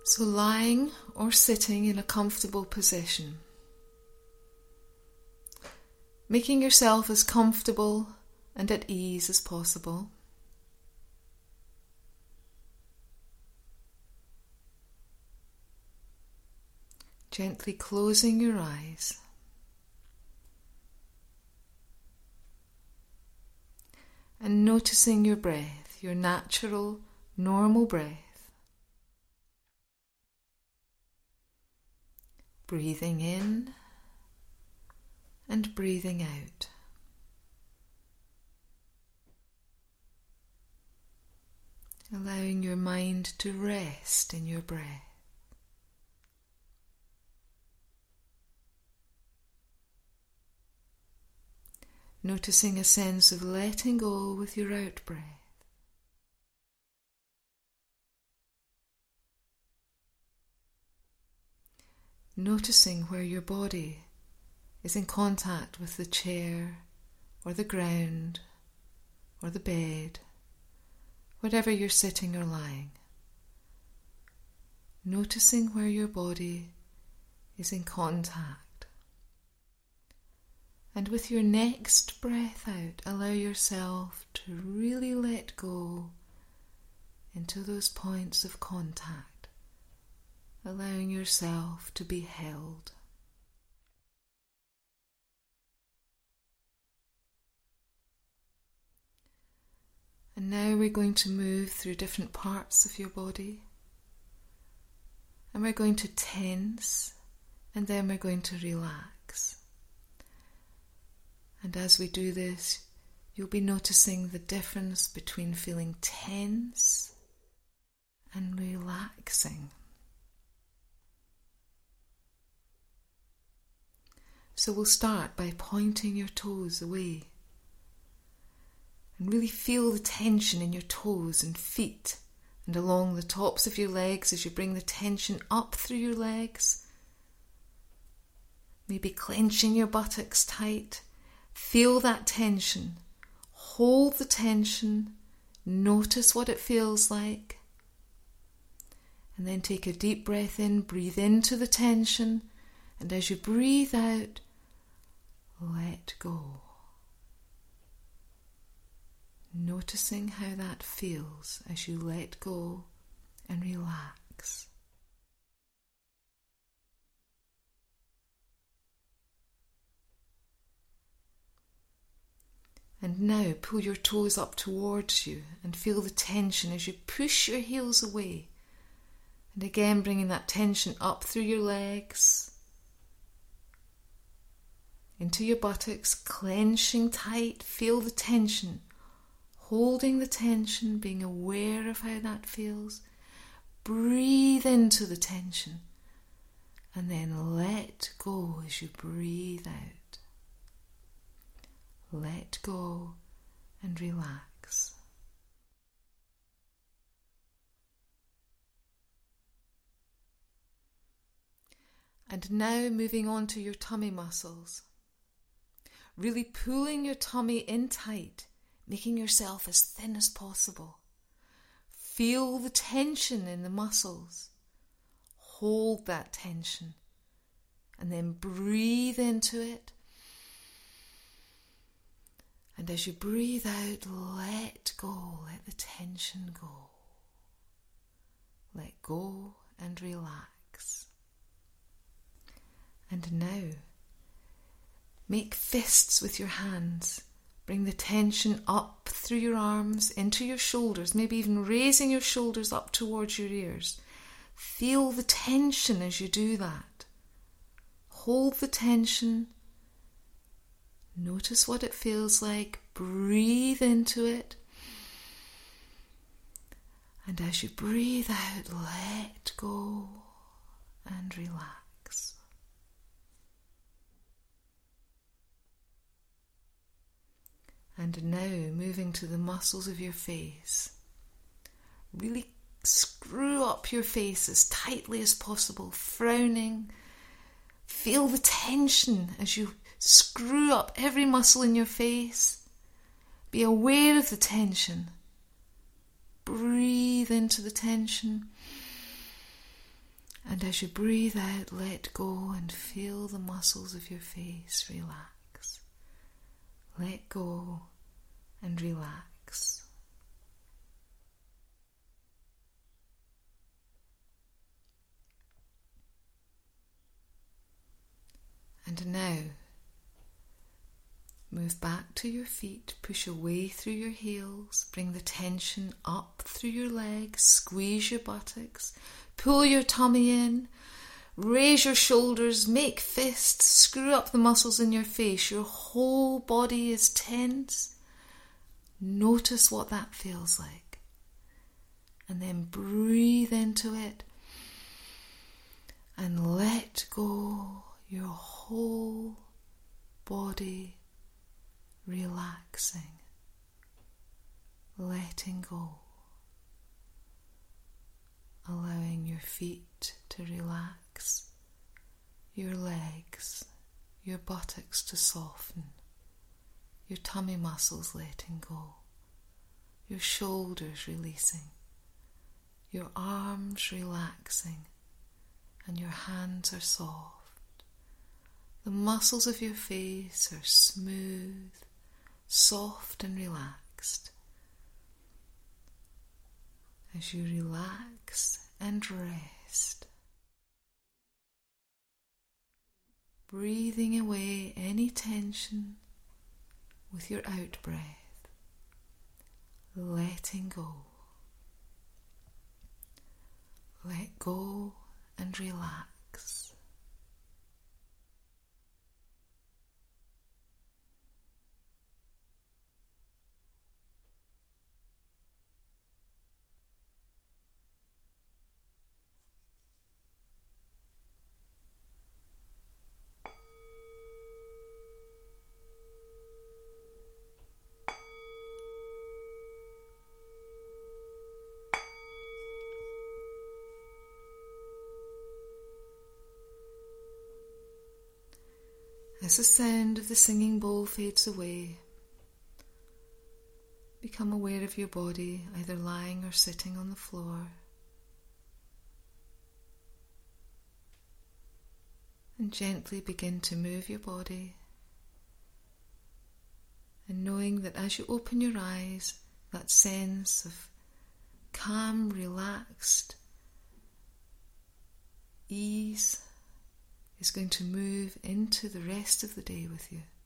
So lying or sitting in a comfortable position, making yourself as comfortable and at ease as possible. Gently closing your eyes. And noticing your breath, your natural, normal breath. Breathing in and breathing out. Allowing your mind to rest in your breath. Noticing a sense of letting go with your out-breath. Noticing where your body is in contact with the chair or the ground or the bed, whatever you're sitting or lying. Noticing where your body is in contact. And with your next breath out, allow yourself to really let go into those points of contact, allowing yourself to be held. And now we're going to move through different parts of your body. And we're going to tense, and then we're going to relax. And as we do this, you'll be noticing the difference between feeling tense and relaxing. So we'll start by pointing your toes away. And really feel the tension in your toes and feet and along the tops of your legs as you bring the tension up through your legs. Maybe clenching your buttocks tight. Feel that tension. Hold the tension. Notice what it feels like. And then take a deep breath in. Breathe into the tension. And as you breathe out, let go. Noticing how that feels as you let go and relax. And now pull your toes up towards you and feel the tension as you push your heels away. And again bringing that tension up through your legs, into your buttocks, clenching tight, feel the tension. Holding the tension, being aware of how that feels. Breathe into the tension and then let go as you breathe out. Let go and relax. And now moving on to your tummy muscles. Really pulling your tummy in tight. Making yourself as thin as possible. Feel the tension in the muscles. Hold that tension. And then breathe into it. And as you breathe out, let go. Let the tension go. Let go and relax. And now, make fists with your hands. Bring the tension up through your arms, into your shoulders, maybe even raising your shoulders up towards your ears. Feel the tension as you do that. Hold the tension. Notice what it feels like. Breathe into it. And as you breathe out, let go and relax. And now moving to the muscles of your face. Really screw up your face as tightly as possible, frowning. Feel the tension as you screw up every muscle in your face. Be aware of the tension. Breathe into the tension. And as you breathe out, let go and feel the muscles of your face relax. Let go and relax. And now, move back to your feet, push away through your heels, bring the tension up through your legs, squeeze your buttocks, pull your tummy in, raise your shoulders, make fists, screw up the muscles in your face. Your whole body is tense. Notice what that feels like. And then breathe into it and let go your whole body relaxing, letting go, allowing your feet to relax, your legs, your buttocks to soften, your tummy muscles letting go, your shoulders releasing, your arms relaxing, and your hands are soft. The muscles of your face are smooth, soft and relaxed. As you relax and rest, breathing away any tension with your out breath, letting go. Let go and relax. As the sound of the singing bowl fades away, become aware of your body, either lying or sitting on the floor. And gently begin to move your body. And knowing that as you open your eyes, that sense of calm, relaxed ease is going to move into the rest of the day with you.